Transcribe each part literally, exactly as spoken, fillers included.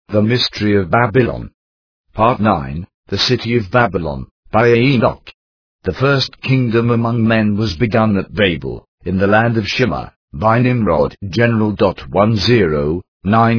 The Mystery of Babylon. Part nine, The City of Babylon, by Enoch. The first kingdom among men was begun at Babel, in the land of Shinar, by Nimrod. General. one oh nine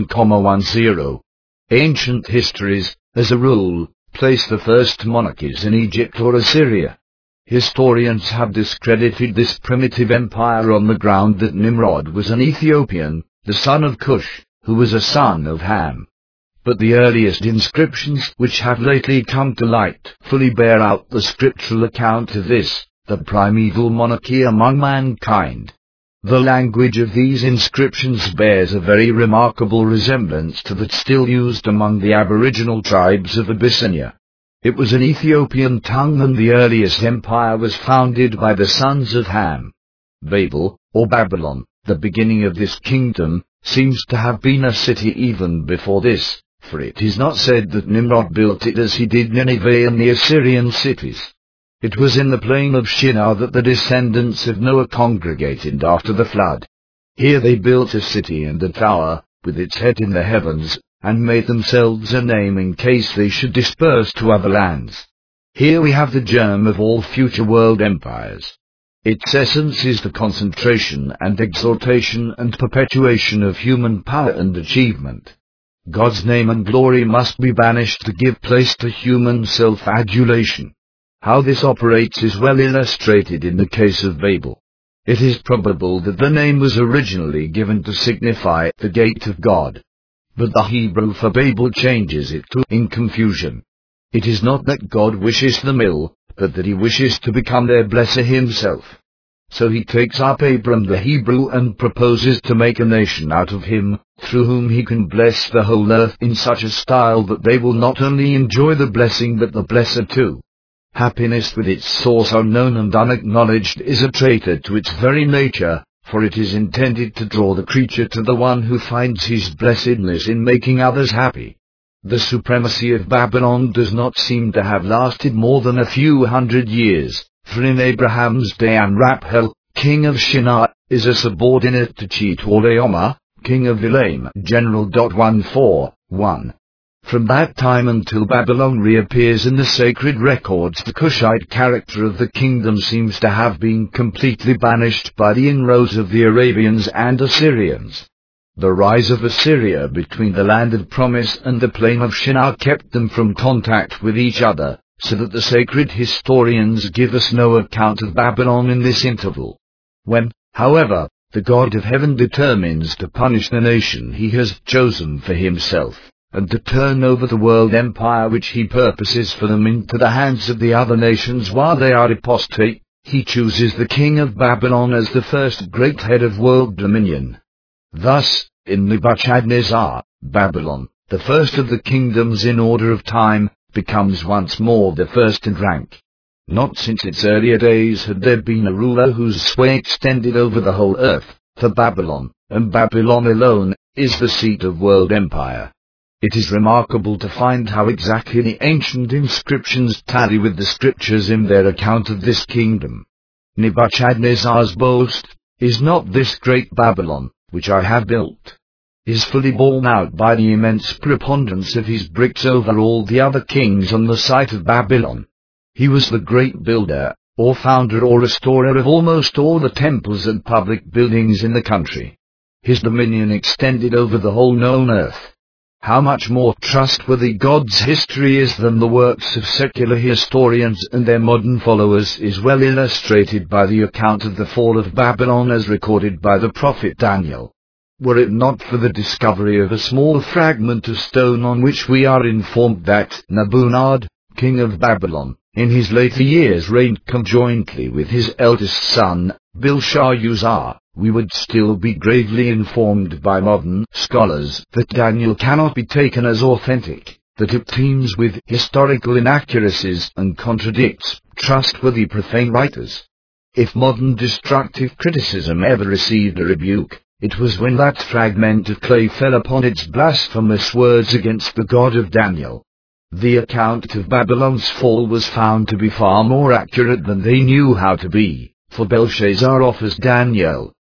ten. Ancient histories, as a rule, place the first monarchies in Egypt or Assyria. Historians have discredited this primitive empire on the ground that Nimrod was an Ethiopian, the son of Cush, who was a son of Ham. But the earliest inscriptions which have lately come to light fully bear out the scriptural account of this, the primeval monarchy among mankind. The language of these inscriptions bears a very remarkable resemblance to that still used among the aboriginal tribes of Abyssinia. It was an Ethiopian tongue, and the earliest empire was founded by the sons of Ham. Babel, or Babylon, the beginning of this kingdom, seems to have been a city even before this, for it is not said that Nimrod built it as he did Nineveh and the Assyrian cities. It was in the plain of Shinar that the descendants of Noah congregated after the flood. Here they built a city and a tower, with its head in the heavens, and made themselves a name in case they should disperse to other lands. Here we have the germ of all future world empires. Its essence is the concentration and exaltation and perpetuation of human power and achievement. God's name and glory must be banished to give place to human self-adulation. How this operates is well illustrated in the case of Babel. It is probable that the name was originally given to signify the gate of God. But the Hebrew for Babel changes it to in confusion. It is not that God wishes them ill, but that he wishes to become their blesser himself. So he takes up Abram the Hebrew and proposes to make a nation out of him, through whom he can bless the whole earth in such a style that they will not only enjoy the blessing but the blesser too. Happiness with its source unknown and unacknowledged is a traitor to its very nature, for it is intended to draw the creature to the one who finds his blessedness in making others happy. The supremacy of Babylon does not seem to have lasted more than a few hundred years, for in Abraham's day Amraphel, king of Shinar, is a subordinate to Chedorlaomer, king of Elam. General. one forty-one. From that time until Babylon reappears in the sacred records, the Cushite character of the kingdom seems to have been completely banished by the inroads of the Arabians and Assyrians. The rise of Assyria between the land of promise and the plain of Shinar kept them from contact with each other, so that the sacred historians give us no account of Babylon in this interval. When, however, the God of heaven determines to punish the nation he has chosen for himself, and to turn over the world empire which he purposes for them into the hands of the other nations while they are apostate, he chooses the king of Babylon as the first great head of world dominion. Thus, in Nebuchadnezzar, Babylon, the first of the kingdoms in order of time, becomes once more the first in rank. Not since its earlier days had there been a ruler whose sway extended over the whole earth, for Babylon, and Babylon alone, is the seat of world empire. It is remarkable to find how exactly the ancient inscriptions tally with the scriptures in their account of this kingdom. Nebuchadnezzar's boast, "Is not this great Babylon, which I have built?" is fully borne out by the immense preponderance of his bricks over all the other kings on the site of Babylon. He was the great builder, or founder or restorer of almost all the temples and public buildings in the country. His dominion extended over the whole known earth. How much more trustworthy God's history is than the works of secular historians and their modern followers is well illustrated by the account of the fall of Babylon as recorded by the prophet Daniel. Were it not for the discovery of a small fragment of stone on which we are informed that Nabonid, king of Babylon, in his later years reigned conjointly with his eldest son, Belshazzar, we would still be gravely informed by modern scholars that Daniel cannot be taken as authentic, that it teems with historical inaccuracies and contradicts trustworthy profane writers. If modern destructive criticism ever received a rebuke, it was when that fragment of clay fell upon its blasphemous words against the God of Daniel. The account of Babylon's fall was found to be far more accurate than they knew how to be, for Belshazzar offers Daniel,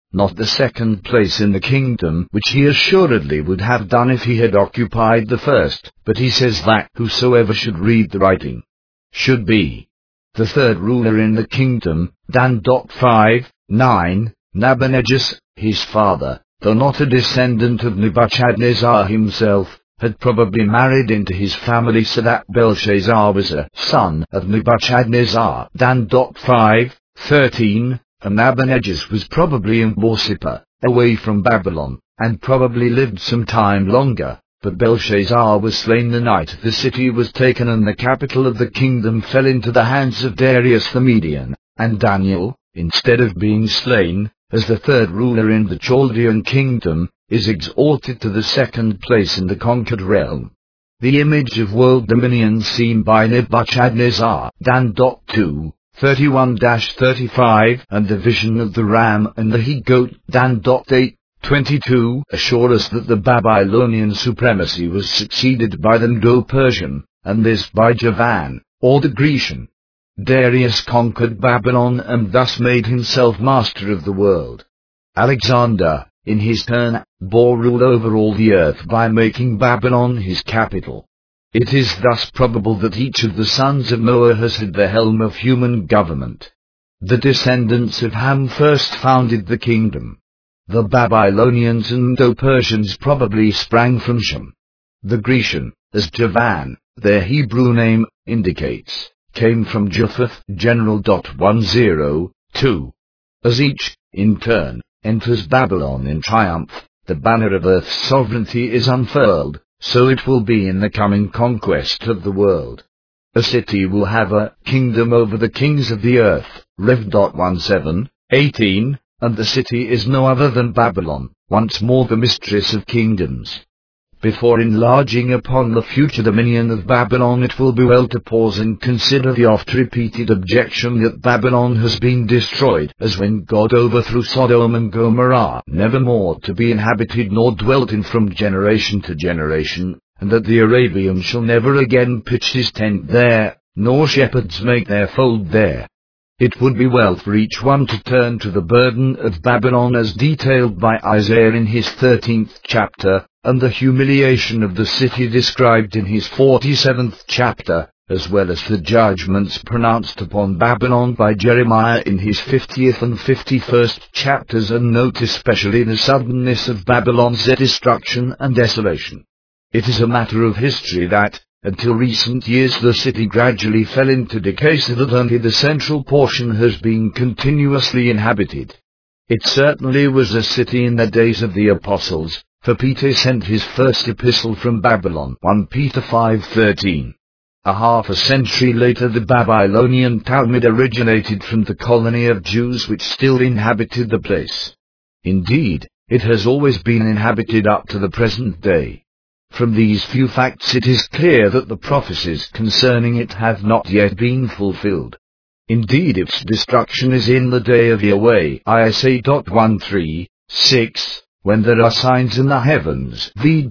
not the second place in the kingdom, which he assuredly would have done if he had occupied the first, but he says that whosoever should read the writing should be the third ruler in the kingdom. Dan. five, nine, Nabonidus, his father, though not a descendant of Nebuchadnezzar himself, had probably married into his family so that Belshazzar was a son of Nebuchadnezzar. Dan. five, thirteen, and Nabonidus was probably in Borsippa, away from Babylon, and probably lived some time longer, but Belshazzar was slain the night the city was taken and the capital of the kingdom fell into the hands of Darius the Median, and Daniel, instead of being slain, as the third ruler in the Chaldean kingdom, is exalted to the second place in the conquered realm. The image of world dominion seen by Nebuchadnezzar. Dan. two, thirty-one to thirty-five, and the vision of the ram and the he-goat. Dan. eight, twenty-two, assure us that the Babylonian supremacy was succeeded by the Medo-Persian, and this by Javan, or the Grecian. Darius conquered Babylon and thus made himself master of the world. Alexander, in his turn, bore rule over all the earth by making Babylon his capital. It is thus probable that each of the sons of Noah has had the helm of human government. The descendants of Ham first founded the kingdom. The Babylonians and Medo-Persians probably sprang from Shem. The Grecian, as Javan, their Hebrew name, indicates, came from Japheth. General. one oh two. As each, in turn, enters Babylon in triumph, the banner of earth's sovereignty is unfurled, so it will be in the coming conquest of the world. A city will have a kingdom over the kings of the earth. Rev. seventeen, eighteen, and the city is no other than Babylon, once more the mistress of kingdoms. Before enlarging upon the future dominion of Babylon, it will be well to pause and consider the oft-repeated objection that Babylon has been destroyed, as when God overthrew Sodom and Gomorrah, never more to be inhabited nor dwelt in from generation to generation, and that the Arabian shall never again pitch his tent there, nor shepherds make their fold there. It would be well for each one to turn to the burden of Babylon as detailed by Isaiah in his thirteenth chapter, and the humiliation of the city described in his forty-seventh chapter, as well as the judgments pronounced upon Babylon by Jeremiah in his fiftieth and fifty-first chapters, and note especially the suddenness of Babylon's destruction and desolation. It is a matter of history that, until recent years, the city gradually fell into decay so that only the central portion has been continuously inhabited. It certainly was a city in the days of the apostles, for Peter sent his first epistle from Babylon. First Peter five thirteen. A half a century later, the Babylonian Talmud originated from the colony of Jews which still inhabited the place. Indeed, it has always been inhabited up to the present day. From these few facts it is clear that the prophecies concerning it have not yet been fulfilled. Indeed, its destruction is in the day of Yahweh. Isaiah thirteen, six, when there are signs in the heavens. V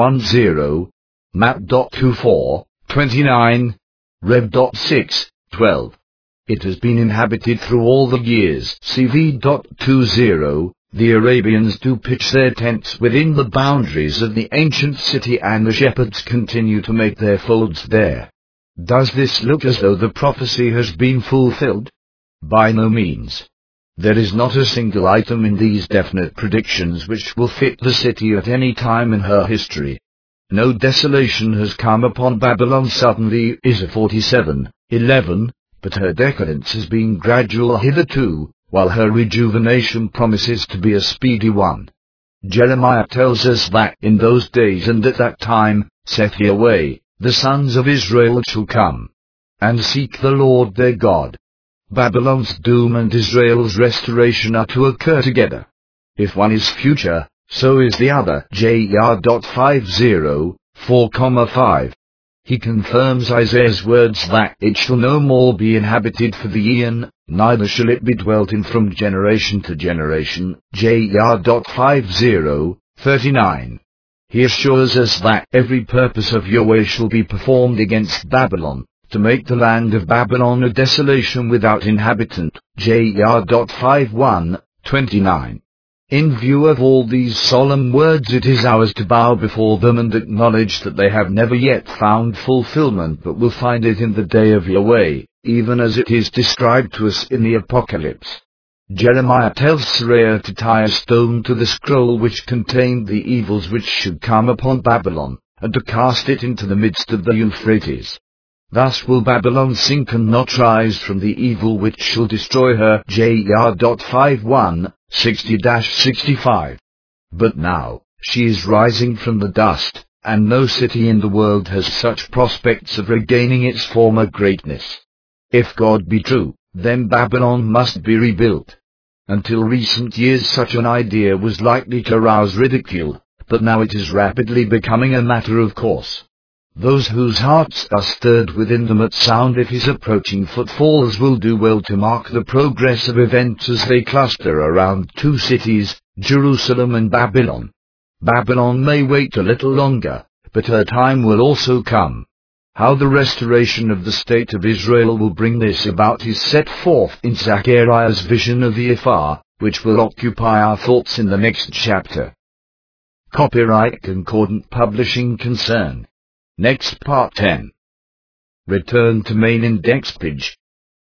ten, Map twenty-four, twenty-nine, Rev. six, twelve. It has been inhabited through all the years. C V twenty. The Arabians do pitch their tents within the boundaries of the ancient city, and the shepherds continue to make their folds there. Does this look as though the prophecy has been fulfilled? By no means. There is not a single item in these definite predictions which will fit the city at any time in her history. No desolation has come upon Babylon suddenly. Isaiah forty-seven, eleven, but her decadence has been gradual hitherto, while her rejuvenation promises to be a speedy one. Jeremiah tells us that in those days and at that time, saith Yahweh, the sons of Israel shall come and seek the Lord their God. Babylon's doom and Israel's restoration are to occur together. If one is future, so is the other. J R fifty, four, five. He confirms Isaiah's words that it shall no more be inhabited for the eon, neither shall it be dwelt in from generation to generation. J R fifty, thirty-nine. He assures us that every purpose of Yahweh shall be performed against Babylon, to make the land of Babylon a desolation without inhabitant. J R fifty-one, twenty-nine. In view of all these solemn words, it is ours to bow before them and acknowledge that they have never yet found fulfillment, but will find it in the day of Yahweh, even as it is described to us in the Apocalypse. Jeremiah tells Seraiah to tie a stone to the scroll which contained the evils which should come upon Babylon, and to cast it into the midst of the Euphrates. Thus will Babylon sink and not rise from the evil which shall destroy her. J R fifty-one sixty sixty-five. But now, she is rising from the dust, and no city in the world has such prospects of regaining its former greatness. If God be true, then Babylon must be rebuilt. Until recent years such an idea was likely to rouse ridicule, but now it is rapidly becoming a matter of course. Those whose hearts are stirred within them at sound of his approaching footfalls will do well to mark the progress of events as they cluster around two cities, Jerusalem and Babylon. Babylon may wait a little longer, but her time will also come. How the restoration of the state of Israel will bring this about is set forth in Zechariah's vision of the Ephah, which will occupy our thoughts in the next chapter. Copyright Concordant Publishing Concern. Next Part ten. Return to main index page.